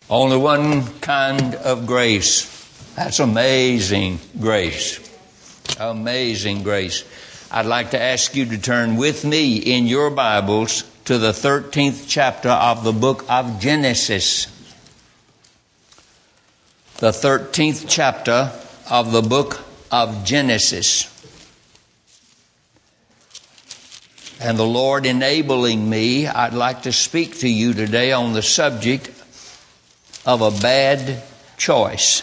Only one kind of grace. That's amazing grace. Amazing grace. I'd like to ask you to turn with me in your Bibles to the 13th chapter of the book of Genesis. The 13th chapter of the book of Genesis. And the Lord enabling me, I'd like to speak to you today on the subject of a bad choice.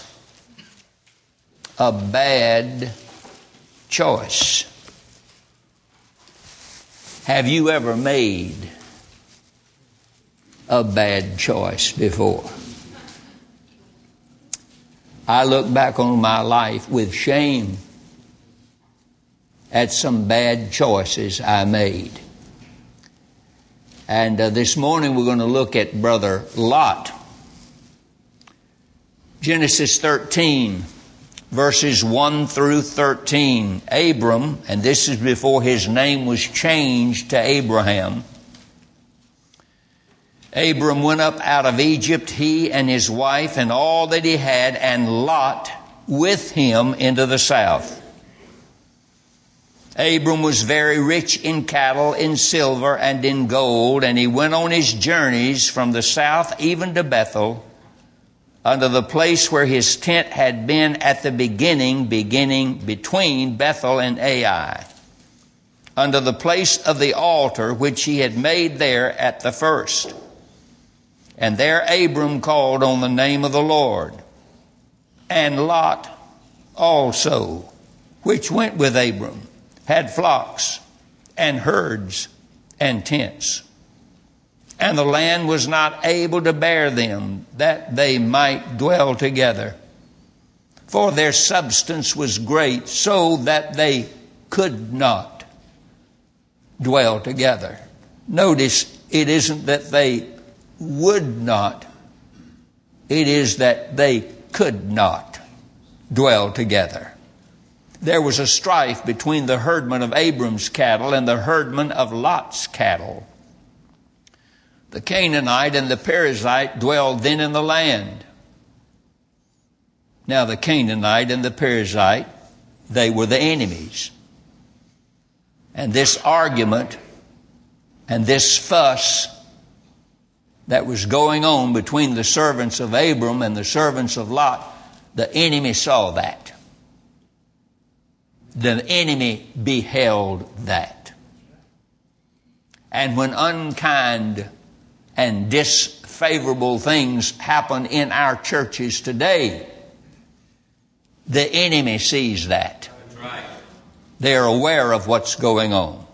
A bad choice. Have you ever made a bad choice before? I look back on my life with shame at some bad choices I made. And this morning we're going to look at Brother Lot. Genesis 13, verses 1 through 13. Abram, and this is before his name was changed to Abraham. Abram went up out of Egypt, he and his wife and all that he had, and Lot with him into the south. Abram was very rich in cattle, in silver, and in gold, and he went on his journeys from the south even to Bethel, unto the place where his tent had been at the beginning between Bethel and Ai, unto the place of the altar which he had made there at the first. And there Abram called on the name of the Lord. And Lot also, which went with Abram, had flocks and herds and tents. And the land was not able to bear them, that they might dwell together. For their substance was great, so that they could not dwell together. Notice, it isn't that they would not. It is that they could not dwell together. There was a strife between the herdmen of Abram's cattle and the herdmen of Lot's cattle. The Canaanite and the Perizzite dwelled then in the land. Now the Canaanite and the Perizzite, they were the enemies. And this argument and this fuss that was going on between the servants of Abram and the servants of Lot, the enemy saw that. The enemy beheld that. And when unkind and disfavorable things happen in our churches today, the enemy sees that. That's right. They are aware of what's going on.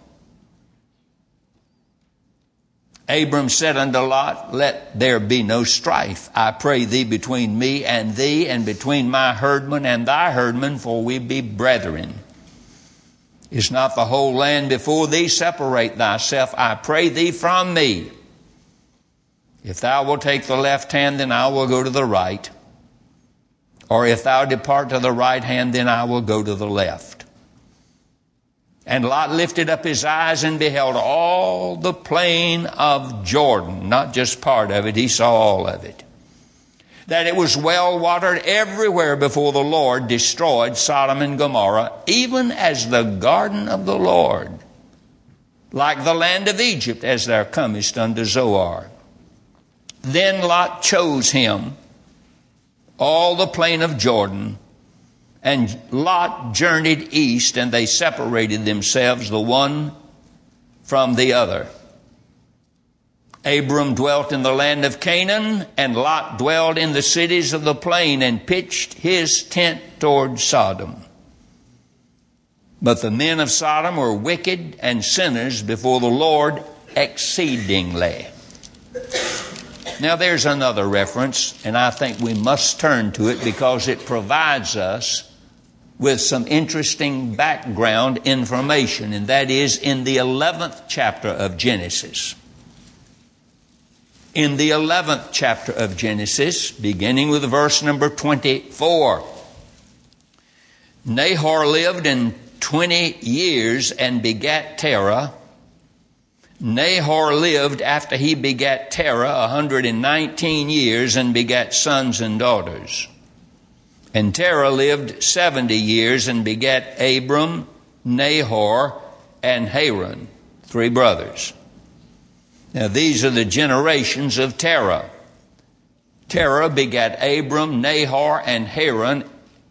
Abram said unto Lot, let there be no strife, I pray thee, between me and thee, and between my herdmen and thy herdmen, for we be brethren. Is not the whole land before thee? Separate thyself, I pray thee, from me. If thou wilt take the left hand, then I will go to the right. Or if thou depart to the right hand, then I will go to the left. And Lot lifted up his eyes and beheld all the plain of Jordan. Not just part of it, he saw all of it. That it was well watered everywhere before the Lord destroyed Sodom and Gomorrah, even as the garden of the Lord, like the land of Egypt, as thou comest unto Zoar. Then Lot chose him all the plain of Jordan, and Lot journeyed east, and they separated themselves the one from the other. Abram dwelt in the land of Canaan, and Lot dwelled in the cities of the plain, and pitched his tent toward Sodom. But the men of Sodom were wicked and sinners before the Lord exceedingly. Now there's another reference, and I think we must turn to it because it provides us with some interesting background information, and that is in the 11th chapter of Genesis. In the 11th chapter of Genesis, beginning with verse number 24. Nahor lived in 20 years and begat Terah. Nahor lived after he begat Terah 119 years and begat sons and daughters. And Terah lived 70 years and begat Abram, Nahor, and Haran, 3 brothers. Now these are the generations of Terah. Terah begat Abram, Nahor, and Haran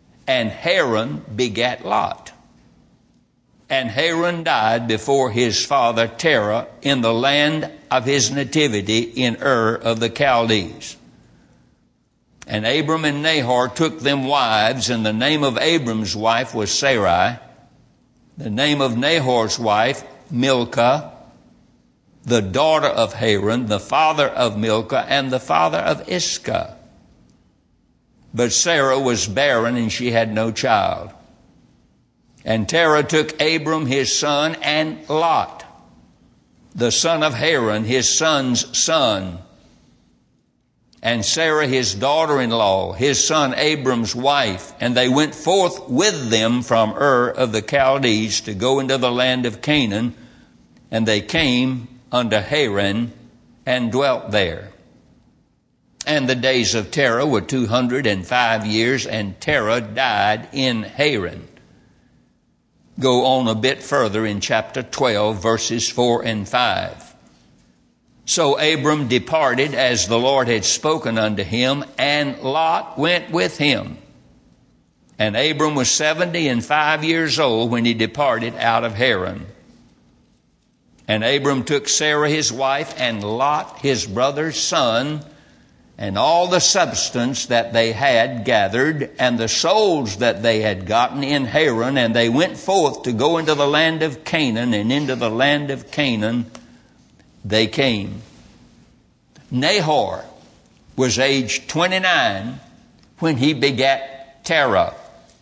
begat Lot. And Haran died before his father Terah in the land of his nativity in Ur of the Chaldees. And Abram and Nahor took them wives, and the name of Abram's wife was Sarai, the name of Nahor's wife Milcah, the daughter of Haran, the father of Milcah, and the father of Iscah. But Sarah was barren, and she had no child. And Terah took Abram his son and Lot, the son of Haran, his son's son, and Sarah his daughter-in-law, his son Abram's wife, and they went forth with them from Ur of the Chaldees to go into the land of Canaan, and they came unto Haran and dwelt there. And the days of Terah were 205 years, and Terah died in Haran. Go on a bit further in chapter 12, verses 4 and 5. So Abram departed as the Lord had spoken unto him, and Lot went with him. And Abram was 75 years old when he departed out of Haran. And Abram took Sarah his wife, and Lot his brother's son, and all the substance that they had gathered, and the souls that they had gotten in Haran, and they went forth to go into the land of Canaan, and into the land of Canaan they came. Nahor was aged 29 when he begat Terah.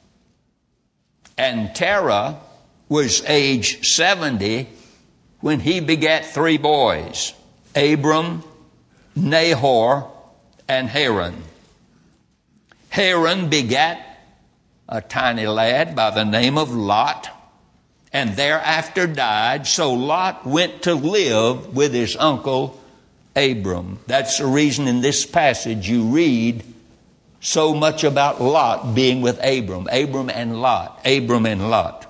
And Terah was aged 70 when he begat 3 boys, Abram, Nahor, and Haran. Haran begat a tiny lad by the name of Lot, and thereafter died. So Lot went to live with his uncle Abram. That's the reason in this passage you read so much about Lot being with Abram. Abram and Lot. Abram and Lot.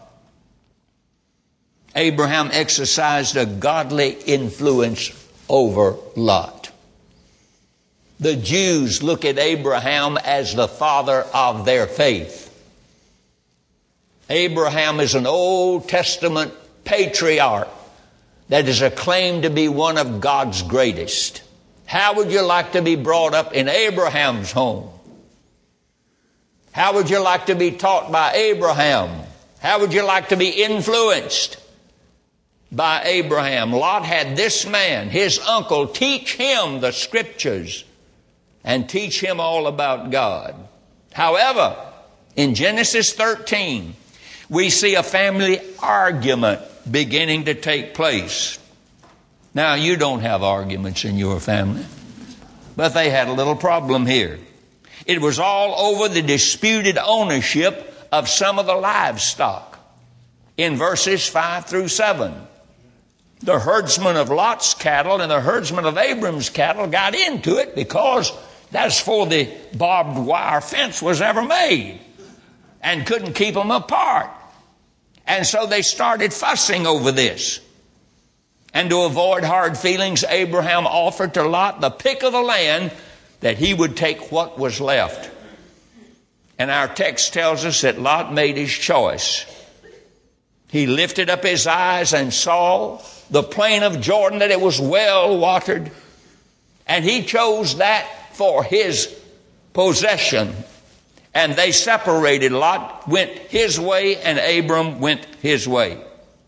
Abraham exercised a godly influence over Lot. The Jews look at Abraham as the father of their faith. Abraham is an Old Testament patriarch that is acclaimed to be one of God's greatest. How would you like to be brought up in Abraham's home? How would you like to be taught by Abraham? How would you like to be influenced by Abraham? Lot had this man, his uncle, teach him the scriptures and teach him all about God. However, in Genesis 13, we see a family argument beginning to take place. Now, you don't have arguments in your family, but they had a little problem here. It was all over the disputed ownership of some of the livestock in verses 5 through 7. The herdsman of Lot's cattle and the herdsman of Abram's cattle got into it because that's before the barbed wire fence was ever made and couldn't keep them apart. And so they started fussing over this. And to avoid hard feelings, Abraham offered to Lot the pick of the land that he would take what was left. And our text tells us that Lot made his choice. He lifted up his eyes and saw the plain of Jordan, that it was well watered. And he chose that for his possession. And they separated. Lot went his way and Abram went his way.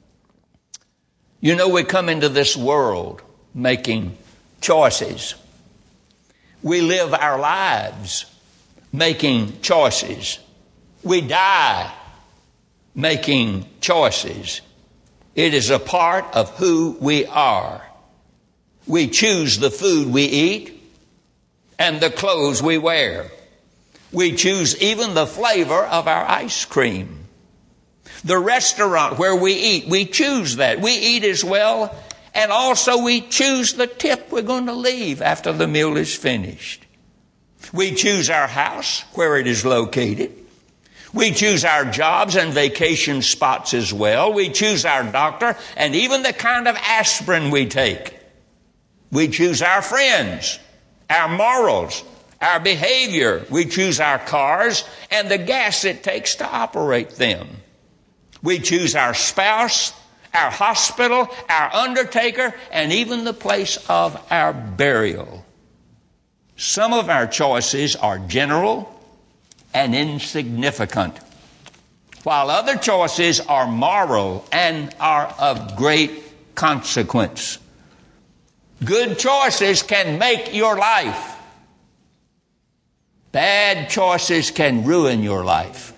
You know, we come into this world making choices. We live our lives making choices. We die making choices. It is a part of who we are. We choose the food we eat and the clothes we wear. We choose even the flavor of our ice cream. The restaurant where we eat, we choose that. We eat as well And also we choose the tip we're going to leave after the meal is finished. We choose our house, where it is located. We choose our jobs and vacation spots as well. We choose our doctor and even the kind of aspirin we take. We choose our friends, our morals, our behavior. We choose our cars and the gas it takes to operate them. We choose our spouse, our hospital, our undertaker, and even the place of our burial. Some of our choices are general and insignificant, while other choices are moral and are of great consequence. Good choices can make your life. Bad choices can ruin your life.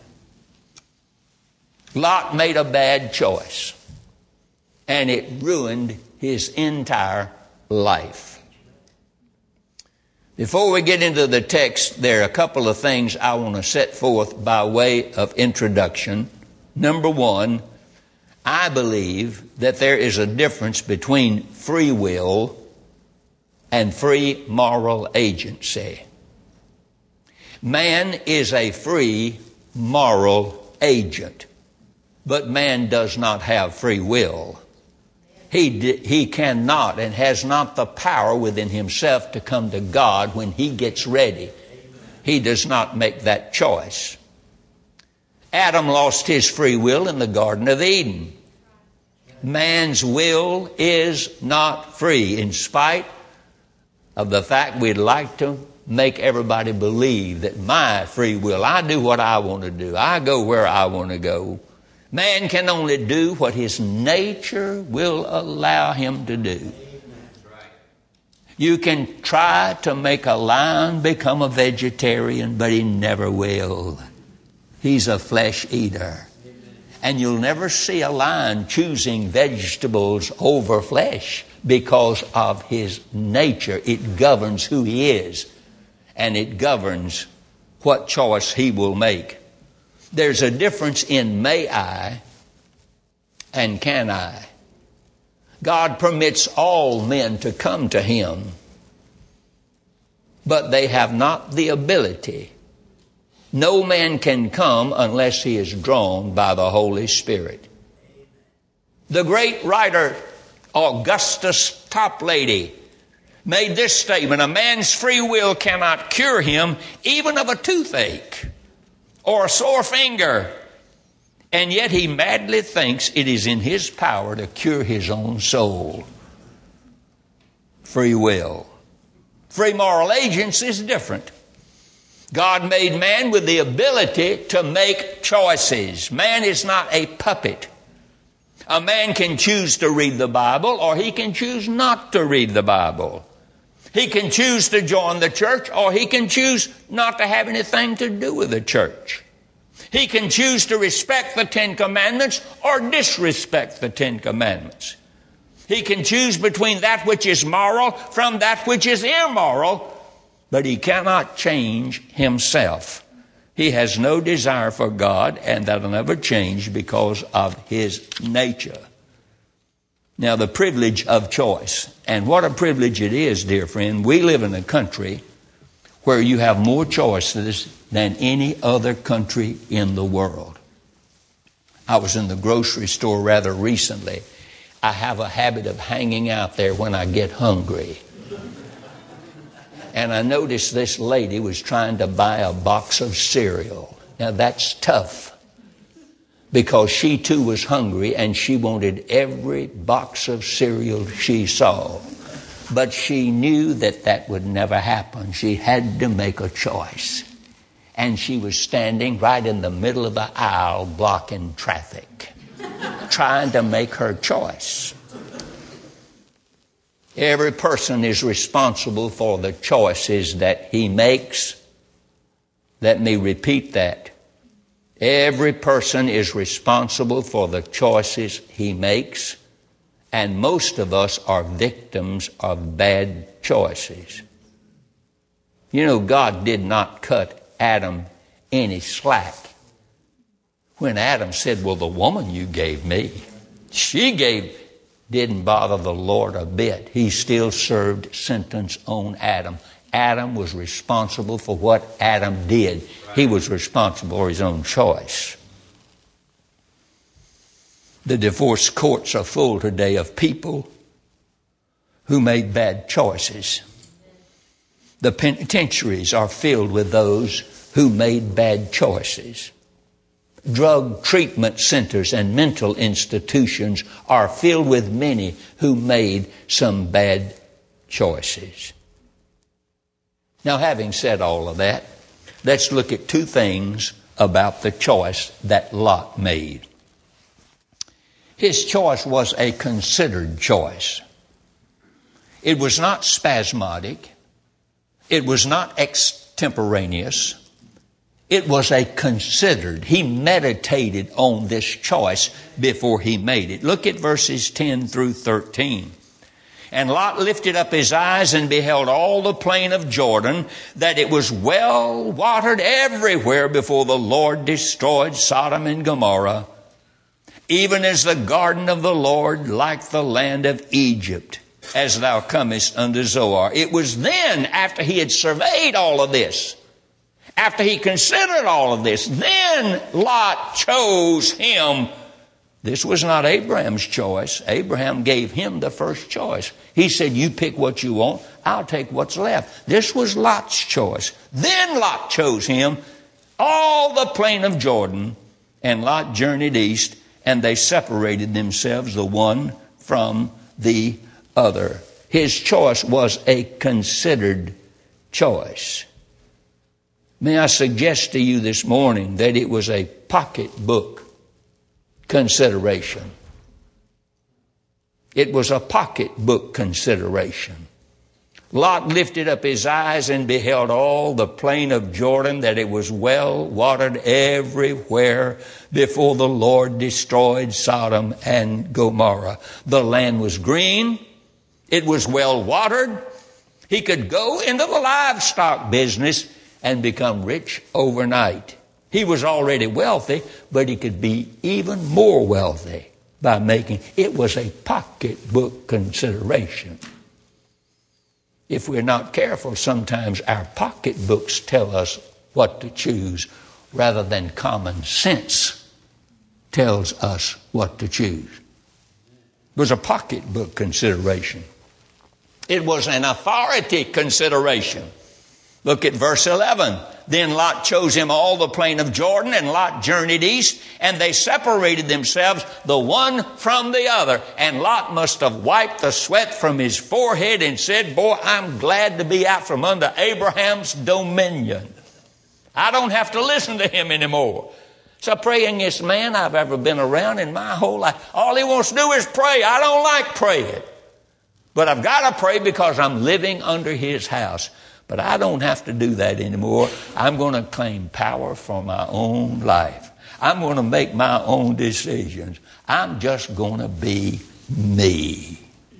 Lot made a bad choice, and it ruined his entire life. Before we get into the text, there are a couple of things I want to set forth by way of introduction. Number one, I believe that there is a difference between free will and free moral agency. Man is a free moral agent, but man does not have free will. He cannot and has not the power within himself to come to God when he gets ready. He does not make that choice. Adam lost his free will in the Garden of Eden. Man's will is not free, in spite of the fact we'd like to make everybody believe that my free will, I do what I want to do. I go where I want to go. Man can only do what his nature will allow him to do. You can try to make a lion become a vegetarian, but he never will. He's a flesh eater. And you'll never see a lion choosing vegetables over flesh because of his nature. It governs who he is, and it governs what choice he will make. There's a difference in may I and can I. God permits all men to come to him, but they have not the ability. No man can come unless he is drawn by the Holy Spirit. The great writer Augustus Toplady made this statement: a man's free will cannot cure him even of a toothache or a sore finger, and yet he madly thinks it is in his power to cure his own soul. Free will. Free moral agents is different. God made man with the ability to make choices. Man is not a puppet. A man can choose to read the Bible, or he can choose not to read the Bible. He can choose to join the church, or he can choose not to have anything to do with the church. He can choose to respect the Ten Commandments or disrespect the Ten Commandments. He can choose between that which is moral from that which is immoral, but he cannot change himself. He has no desire for God, and that'll never change because of his nature. Now, the privilege of choice. And what a privilege it is, dear friend. We live in a country where you have more choices than any other country in the world. I was in the grocery store rather recently. I have a habit of hanging out there when I get hungry. And I noticed this lady was trying to buy a box of cereal. Now, that's tough, because she too was hungry and she wanted every box of cereal she saw. But she knew that that would never happen. She had to make a choice. And she was standing right in the middle of the aisle blocking traffic, trying to make her choice. Every person is responsible for the choices that he makes. Let me repeat that. Every person is responsible for the choices he makes, and most of us are victims of bad choices. You know, God did not cut Adam any slack. When Adam said, well, the woman you gave me, she gave didn't bother the Lord a bit. He still served sentence on Adam. Adam was responsible for what Adam did. He was responsible for his own choice. The divorce courts are full today of people who made bad choices. The penitentiaries are filled with those who made bad choices. Drug treatment centers and mental institutions are filled with many who made some bad choices. Now, having said all of that, let's look at two things about the choice that Lot made. His choice was a considered choice. It was not spasmodic. It was not extemporaneous. It was a considered. He meditated on this choice before he made it. Look at verses 10 through 13. And Lot lifted up his eyes and beheld all the plain of Jordan, that it was well watered everywhere before the Lord destroyed Sodom and Gomorrah, even as the garden of the Lord, like the land of Egypt, as thou comest unto Zoar. It was then, after he had surveyed all of this, after he considered all of this, then Lot chose him. This was not Abraham's choice. Abraham gave him the first choice. He said, you pick what you want, I'll take what's left. This was Lot's choice. Then Lot chose him, all the plain of Jordan, and Lot journeyed east, and they separated themselves, the one from the other. His choice was a considered choice. May I suggest to you this morning that it was a pocketbook consideration. It was a pocketbook consideration. Lot lifted up his eyes and beheld all the plain of Jordan, that it was well watered everywhere before the Lord destroyed Sodom and Gomorrah. The land was green. It was well watered. He could go into the livestock business and become rich overnight. He was already wealthy, but he could be even more wealthy by making. It was a pocketbook consideration. If we're not careful, sometimes our pocketbooks tell us what to choose rather than common sense tells us what to choose. It was a pocketbook consideration. It was an authority consideration. Look at verse 11. Then Lot chose him all the plain of Jordan, and Lot journeyed east, and they separated themselves, the one from the other. And Lot must have wiped the sweat from his forehead and said, boy, I'm glad to be out from under Abraham's dominion. I don't have to listen to him anymore. It's the prayingest man I've ever been around in my whole life. All he wants to do is pray. I don't like praying. But I've got to pray because I'm living under his house. But I don't have to do that anymore. I'm going to claim power for my own life. I'm going to make my own decisions. I'm just going to be me.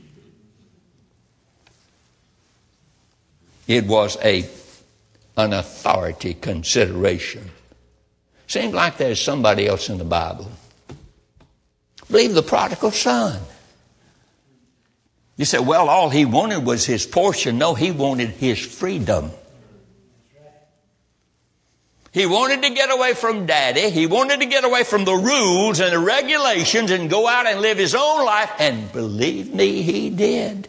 It was an authority consideration. Seems like there's somebody else in the Bible. I believe the prodigal son. You say, well, all he wanted was his portion. No, he wanted his freedom. He wanted to get away from daddy. He wanted to get away from the rules and the regulations and go out and live his own life. And believe me, he did.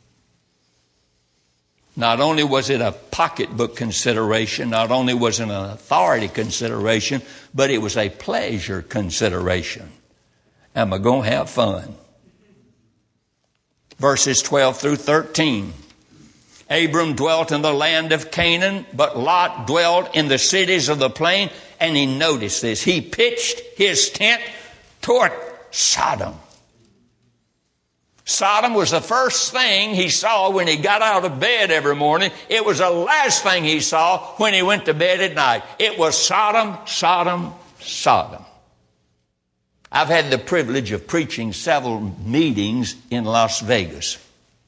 Not only was it a pocketbook consideration, not only was it an authority consideration, but it was a pleasure consideration. Am I going to have fun? Verses 12 through 13. Abram dwelt in the land of Canaan, but Lot dwelt in the cities of the plain. And he noticed this. He pitched his tent toward Sodom. Sodom was the first thing he saw when he got out of bed every morning. It was the last thing he saw when he went to bed at night. It was Sodom, Sodom, Sodom. I've had the privilege of preaching several meetings in Las Vegas.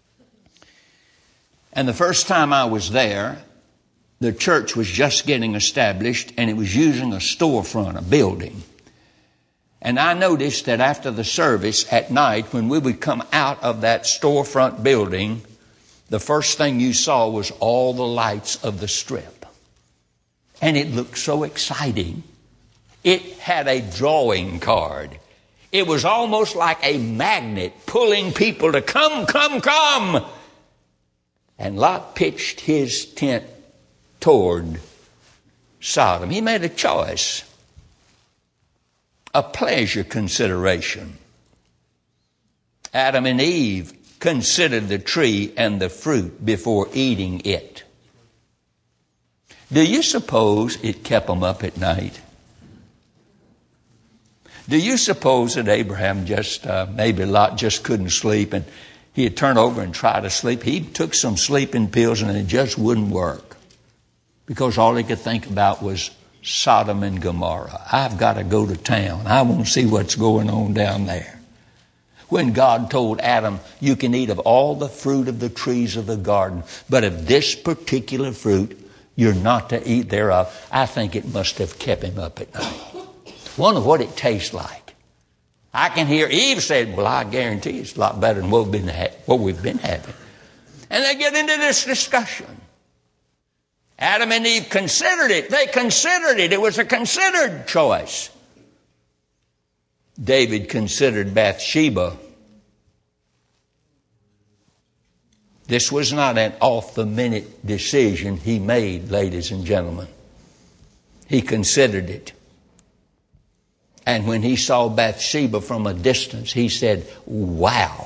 And the first time I was there, the church was just getting established and it was using a storefront, a building. And I noticed that after the service at night, when we would come out of that storefront building, the first thing you saw was all the lights of the Strip. And it looked so exciting. It had a drawing card. It was almost like a magnet pulling people to come, come, come. And Lot pitched his tent toward Sodom. He made a choice, a pleasure consideration. Adam and Eve considered the tree and the fruit before eating it. Do you suppose it kept them up at night? Do you suppose that Abraham maybe Lot just couldn't sleep and he had turned over and tried to sleep? He took some sleeping pills and it just wouldn't work because all he could think about was Sodom and Gomorrah. I've got to go to town. I want to see what's going on down there. When God told Adam, you can eat of all the fruit of the trees of the garden, but of this particular fruit, you're not to eat thereof. I think it must have kept him up at night. Wonder what it tastes like. I can hear Eve said, well, I guarantee it's a lot better than what we've been having. And they get into this discussion. Adam and Eve considered it. They considered it. It was a considered choice. David considered Bathsheba. This was not an off-the-minute decision he made, ladies and gentlemen. He considered it. And when he saw Bathsheba from a distance, he said, wow.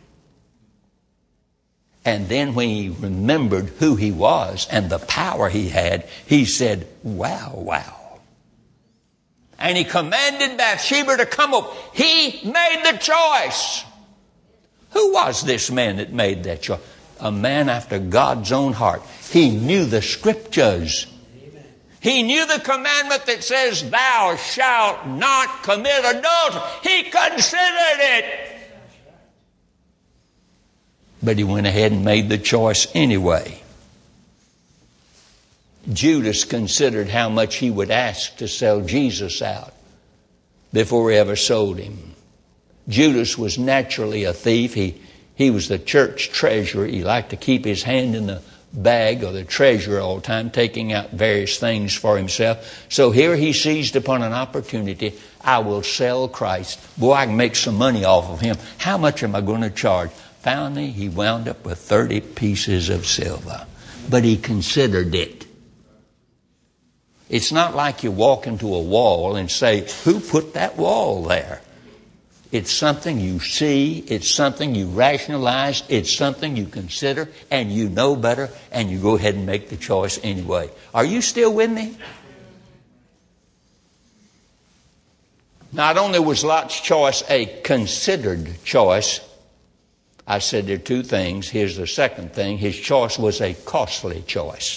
And then when he remembered who he was and the power he had, he said, wow, wow. And he commanded Bathsheba to come up. He made the choice. Who was this man that made that choice? A man after God's own heart. He knew the scriptures. He knew the commandment that says, thou shalt not commit adultery. He considered it. But he went ahead and made the choice anyway. Judas considered how much he would ask to sell Jesus out before he ever sold him. Judas was naturally a thief. He was the church treasurer. He liked to keep his hand in the bag of the treasurer all the time, taking out various things for himself. So here he seized upon an opportunity. I will sell Christ. Boy, I can make some money off of him. How much am I going to charge? Finally, he wound up with 30 pieces of silver. But he considered it. It's not like you walk into a wall and say, who put that wall there? It's something you see, it's something you rationalize, it's something you consider, and you know better, and you go ahead and make the choice anyway. Are you still with me? Not only was Lot's choice a considered choice, I said there are two things. Here's the second thing. His choice was a costly choice.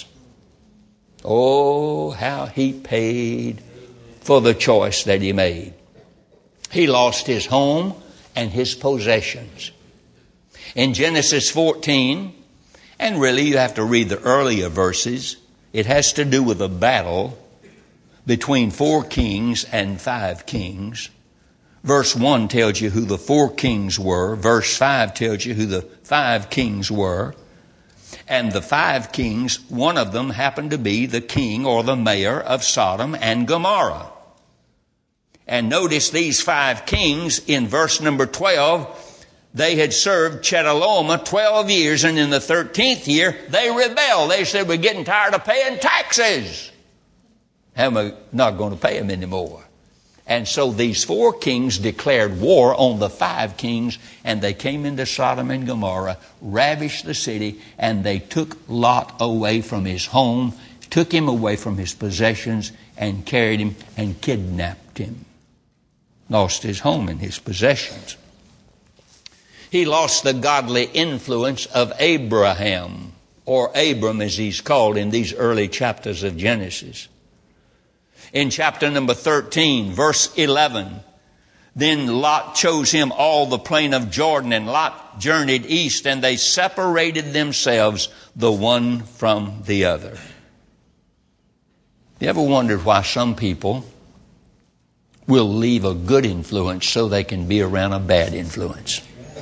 Oh, how he paid for the choice that he made. He lost his home and his possessions. In Genesis 14, and really you have to read the earlier verses, it has to do with a battle between 4 kings and 5 kings. Verse 1 tells you who the 4 kings were. Verse 5 tells you who the 5 kings were. And the 5 kings, one of them happened to be the king or the mayor of Sodom and Gomorrah. And notice these 5 kings in verse number 12, they had served Chedorlaomer 12 years, and in the 13th year, they rebelled. They said, we're getting tired of paying taxes. And we're not going to pay them anymore. And so these 4 kings declared war on the 5 kings, and they came into Sodom and Gomorrah, ravished the city, and they took Lot away from his home, took him away from his possessions, and carried him and kidnapped him. Lost his home and his possessions. He lost the godly influence of Abraham, or Abram as he's called in these early chapters of Genesis. In chapter number 13, verse 11, then Lot chose him all the plain of Jordan, and Lot journeyed east, and they separated themselves the one from the other. You ever wondered why some people will leave a good influence so they can be around a bad influence.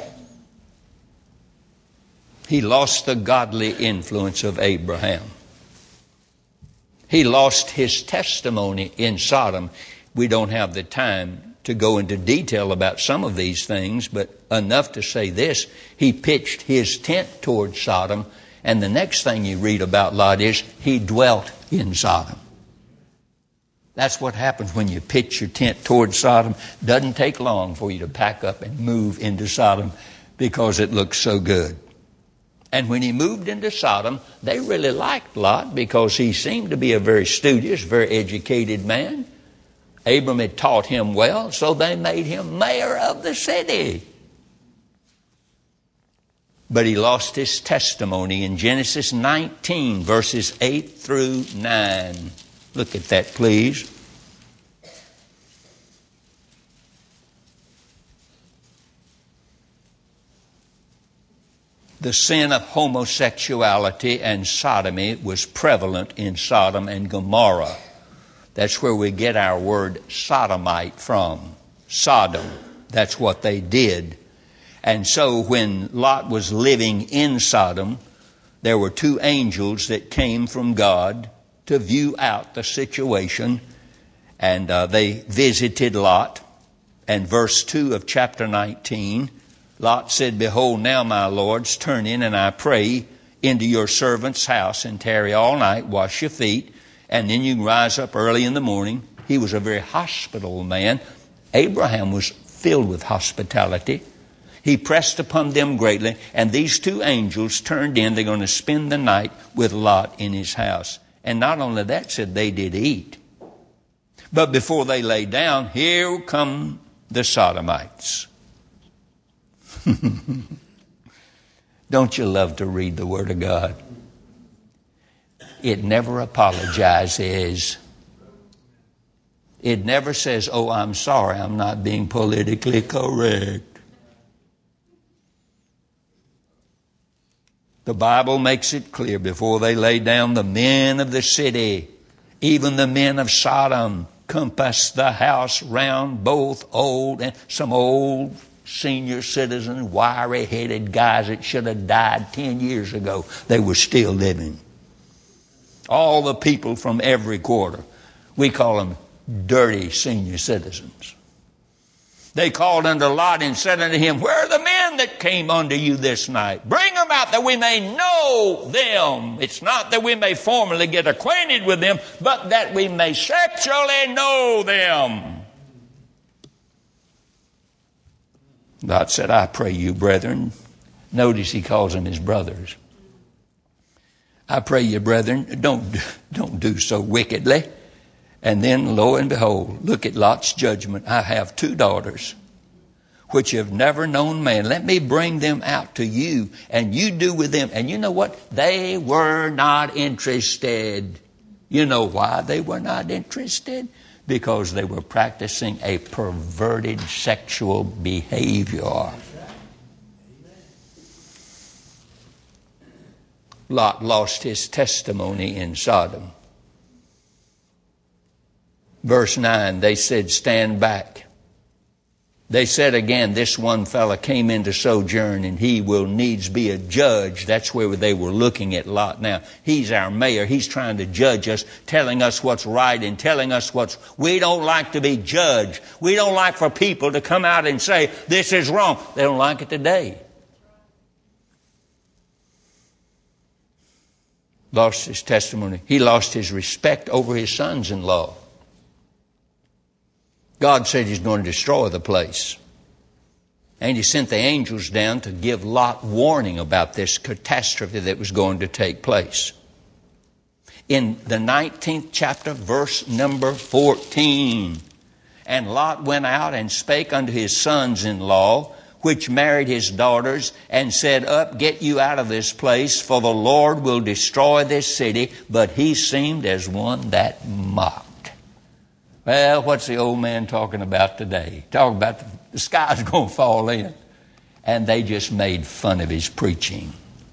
He lost the godly influence of Abraham. He lost his testimony in Sodom. We don't have the time to go into detail about some of these things, but enough to say this: he pitched his tent toward Sodom, and the next thing you read about Lot is he dwelt in Sodom. That's what happens when you pitch your tent toward Sodom. Doesn't take long for you to pack up and move into Sodom because it looks so good. And when he moved into Sodom, they really liked Lot because he seemed to be a very studious, very educated man. Abram had taught him well, so they made him mayor of the city. But he lost his testimony in Genesis 19, verses 8 through 9. Look at that, please. The sin of homosexuality and sodomy was prevalent in Sodom and Gomorrah. That's where we get our word sodomite from. Sodom. That's what they did. And so when Lot was living in Sodom, there were two angels that came from God to view out the situation. And they visited Lot. And verse 2 of chapter 19, Lot said, "Behold, now, my lords, turn in, and I pray, into your servant's house, and tarry all night, wash your feet, and then you can rise up early in the morning." He was a very hospitable man. Abraham was filled with hospitality. He pressed upon them greatly, and these two angels turned in. They're going to spend the night with Lot in his house. And not only that, said they did eat. But before they lay down, here come the sodomites. Don't you love to read the Word of God? It never apologizes. It never says, "Oh, I'm sorry, I'm not being politically correct." The Bible makes it clear, before they lay down, the men of the city, even the men of Sodom, compassed the house round, both old and some old senior citizens, wiry-headed guys that should have died 10 years ago. They were still living. All the people from every quarter. We call them dirty senior citizens. They called unto Lot and said unto him, "Where are the men that came unto you this night? Bring them out that we may know them." It's not that we may formally get acquainted with them, but that we may sexually know them. Lot said, "I pray you, brethren." Notice he calls them his brothers. "I pray you, brethren, don't do so wickedly." And then, lo and behold, look at Lot's judgment. "I have 2 daughters, which have never known man. Let me bring them out to you, and you do with them." And you know what? They were not interested. You know why they were not interested? Because they were practicing a perverted sexual behavior. Lot lost his testimony in Sodom. Verse 9, they said, "Stand back." They said again, "This one fella came in to sojourn, and he will needs be a judge." That's where they were looking at Lot now. He's our mayor. He's trying to judge us, telling us what's right and telling us what's... We don't like to be judged. We don't like for people to come out and say, "This is wrong." They don't like it today. Lost his testimony. He lost his respect over his sons-in-law. God said he's going to destroy the place. And he sent the angels down to give Lot warning about this catastrophe that was going to take place. In the 19th chapter, verse number 14. "And Lot went out and spake unto his sons-in-law, which married his daughters, and said, Up, get you out of this place, for the Lord will destroy this city. But he seemed as one that mocked." Well, what's the old man talking about today? Talking about the sky's going to fall in. And they just made fun of his preaching.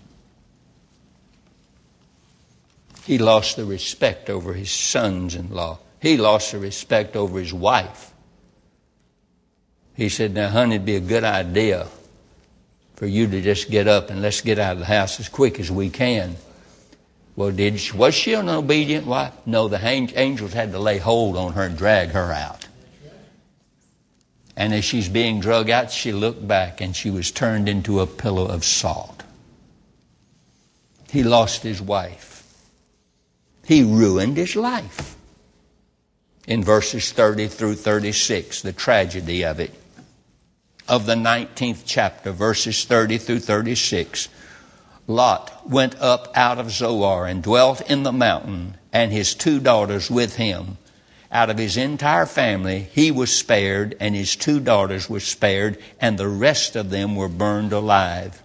He lost the respect over his sons-in-law. He lost the respect over his wife. He said, now, honey, it'd be a good idea for you to just get up and let's get out of the house as quick as we can. Well, was she an obedient wife? No, the angels had to lay hold on her and drag her out. And as she's being dragged out, she looked back and she was turned into a pillow of salt. He lost his wife. He ruined his life. In verses 30 through 36, the tragedy of it. Of the 19th chapter, verses 30 through 36. Lot went up out of Zoar and dwelt in the mountain, and his 2 daughters with him. Out of his entire family, he was spared, and his 2 daughters were spared, and the rest of them were burned alive.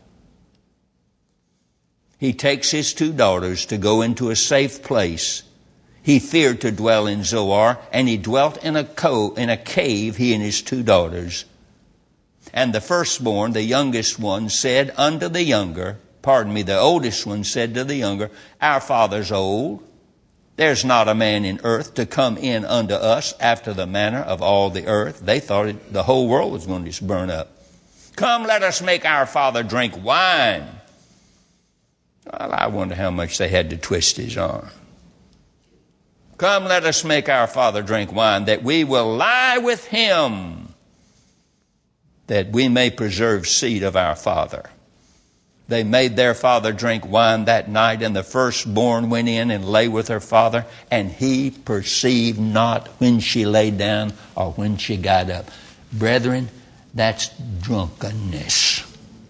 He takes his 2 daughters to go into a safe place. He feared to dwell in Zoar, and he dwelt in a cave, he and his 2 daughters. And the firstborn, the youngest one, said unto the oldest one said to the younger, our father's old. There's not a man in earth to come in unto us after the manner of all the earth. They thought the whole world was going to just burn up. Come, let us make our father drink wine. Well, I wonder how much they had to twist his arm. Come, let us make our father drink wine, that we will lie with him, that we may preserve seed of our father. They made their father drink wine that night, and the firstborn went in and lay with her father, and he perceived not when she lay down or when she got up. Brethren, that's drunkenness.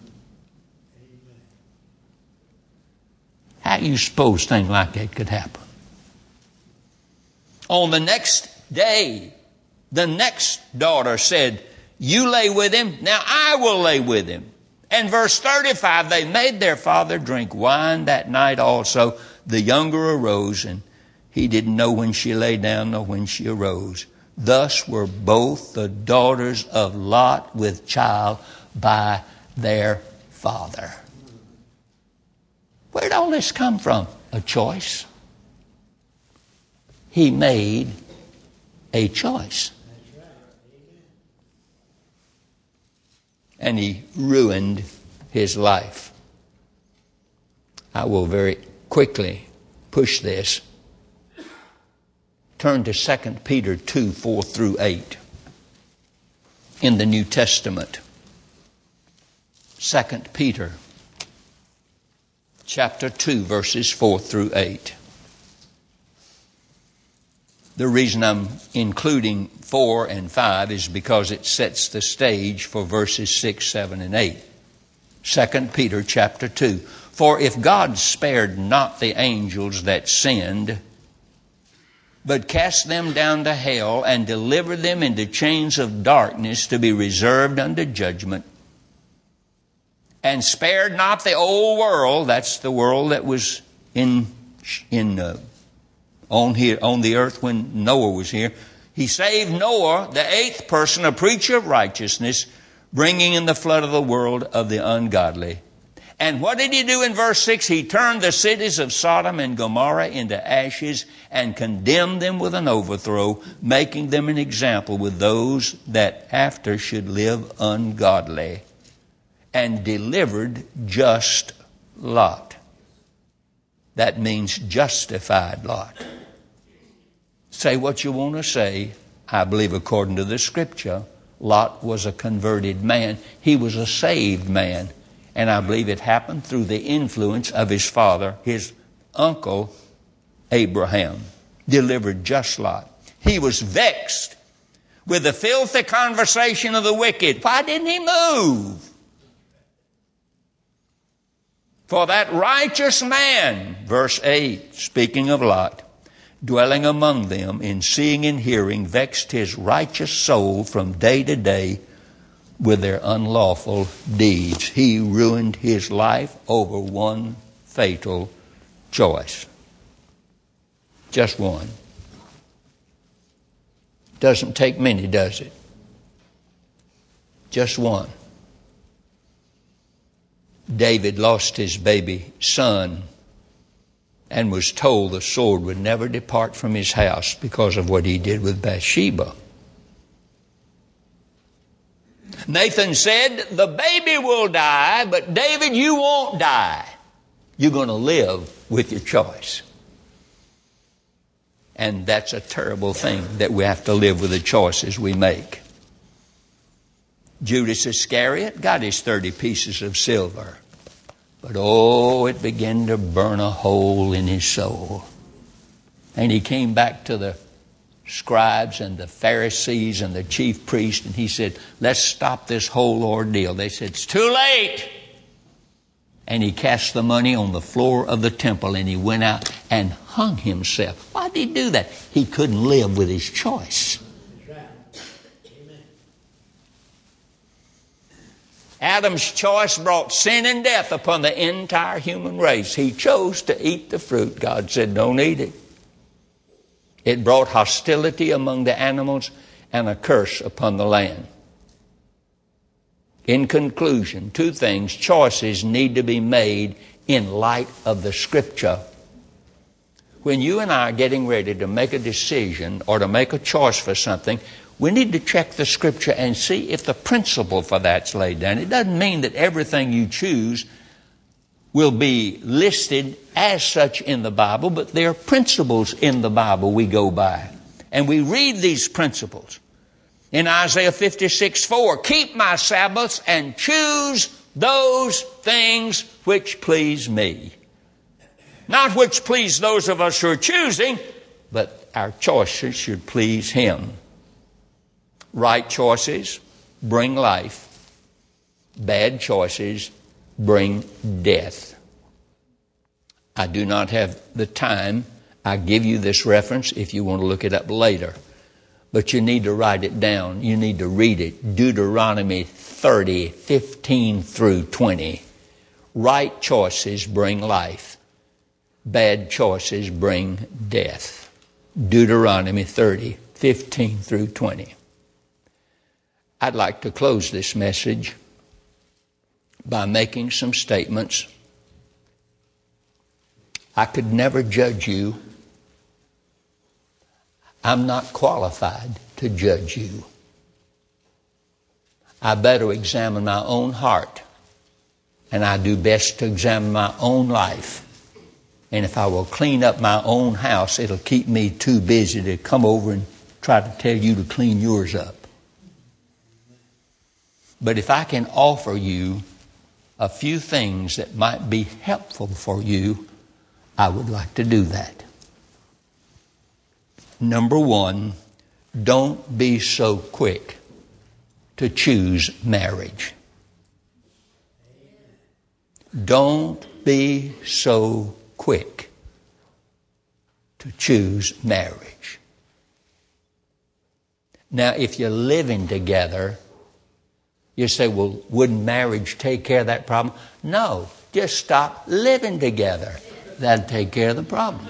How do you suppose things like that could happen? On the next day, the next daughter said, you lay with him, now I will lay with him. And verse 35, they made their father drink wine that night also. The younger arose, and he didn't know when she lay down nor when she arose. Thus were both the daughters of Lot with child by their father. Where'd all this come from? A choice. He made a choice. And he ruined his life. I will very quickly push this. Turn to 2 Peter 2, 4 through 8 in the New Testament. 2 Peter chapter 2, verses 4 through 8. The reason I'm including 4 and 5 is because it sets the stage for verses 6, 7, and 8. 2 Peter chapter 2. For if God spared not the angels that sinned, but cast them down to hell and delivered them into chains of darkness to be reserved unto judgment, and spared not the old world, that's the world that was on the earth when Noah was here. He saved Noah, the 8th person, a preacher of righteousness, bringing in the flood of the world of the ungodly. And what did he do in verse 6? He turned the cities of Sodom and Gomorrah into ashes and condemned them with an overthrow, making them an example with those that after should live ungodly, and delivered just Lot. That means justified Lot. Say what you want to say. I believe according to the Scripture, Lot was a converted man. He was a saved man. And I believe it happened through the influence of his father, his uncle Abraham. Delivered just Lot. He was vexed with the filthy conversation of the wicked. Why didn't he move? For that righteous man, verse 8, speaking of Lot, dwelling among them in seeing and hearing, vexed his righteous soul from day to day with their unlawful deeds. He ruined his life over one fatal choice. Just one. Doesn't take many, does it? Just one. David lost his baby son and was told the sword would never depart from his house because of what he did with Bathsheba. Nathan said, the baby will die, but David, you won't die. You're going to live with your choice. And that's a terrible thing, that we have to live with the choices we make. Judas Iscariot got his 30 pieces of silver. But it began to burn a hole in his soul. And he came back to the scribes and the Pharisees and the chief priest, and he said, let's stop this whole ordeal. They said, it's too late. And he cast the money on the floor of the temple, and he went out and hung himself. Why did he do that? He couldn't live with his choice. Adam's choice brought sin and death upon the entire human race. He chose to eat the fruit. God said, don't eat it. It brought hostility among the animals and a curse upon the land. In conclusion, two things. Choices need to be made in light of the Scripture. When you and I are getting ready to make a decision or to make a choice for something, we need to check the Scripture and see if the principle for that's laid down. It doesn't mean that everything you choose will be listed as such in the Bible, but there are principles in the Bible we go by. And we read these principles. In Isaiah 56:4, keep my Sabbaths and choose those things which please me. Not which please those of us who are choosing, but our choices should please Him. Right choices bring life. Bad choices bring death. I do not have the time. I give you this reference if you want to look it up later. But you need to write it down. You need to read it. Deuteronomy 30:15 through 20. Right choices bring life. Bad choices bring death. Deuteronomy 30:15 through 20. I'd like to close this message by making some statements. I could never judge you. I'm not qualified to judge you. I better examine my own heart, and I do best to examine my own life. And if I will clean up my own house, it'll keep me too busy to come over and try to tell you to clean yours up. But if I can offer you a few things that might be helpful for you, I would like to do that. Number one, don't be so quick to choose marriage. Don't be so quick to choose marriage. Now, if you're living together, you say, well, wouldn't marriage take care of that problem? No, just stop living together. That'll take care of the problem.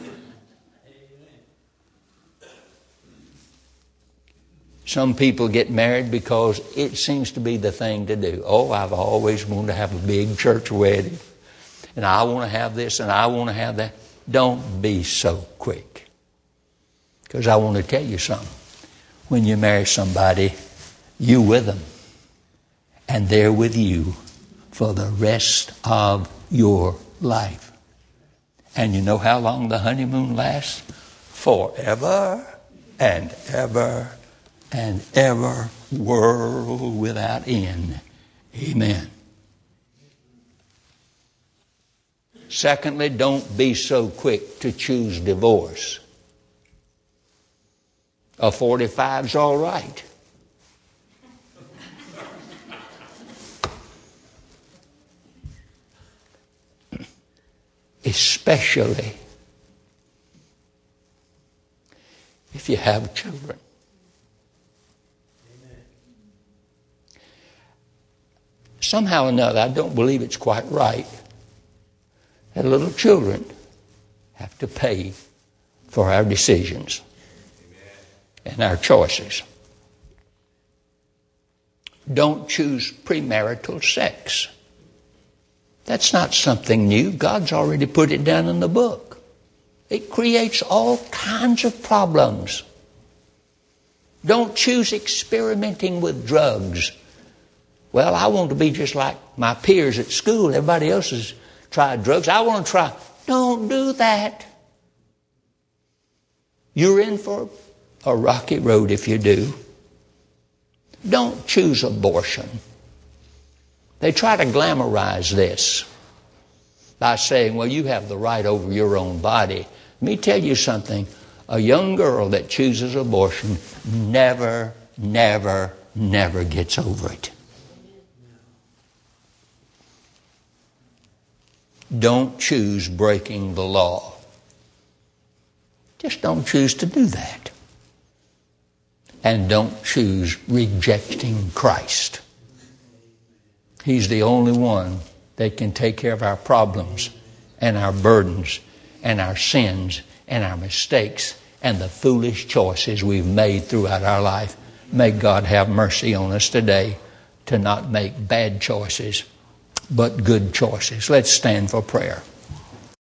Some people get married because it seems to be the thing to do. Oh, I've always wanted to have a big church wedding, and I want to have this, and I want to have that. Don't be so quick. Because I want to tell you something. When you marry somebody, you with them, and they're with you for the rest of your life. And you know how long the honeymoon lasts? Forever and ever and ever, world without end. Amen. Secondly, don't be so quick to choose divorce. A 45's all right. Especially if you have children. Somehow or another, I don't believe it's quite right that little children have to pay for our decisions and our choices. Don't choose premarital sex. That's not something new. God's already put it down in the book. It creates all kinds of problems. Don't choose experimenting with drugs Well, I want to be just like my peers at school. Everybody else has tried drugs. I want to try. Don't do that. You're in for a rocky road if you do. Don't choose abortion. They try to glamorize this by saying, well, you have the right over your own body. Let me tell you something. A young girl that chooses abortion never gets over it. Don't choose breaking the law. Just don't choose to do that. And don't choose rejecting Christ. He's the only one that can take care of our problems and our burdens and our sins and our mistakes and the foolish choices we've made throughout our life. May God have mercy on us today to not make bad choices, but good choices. Let's stand for prayer.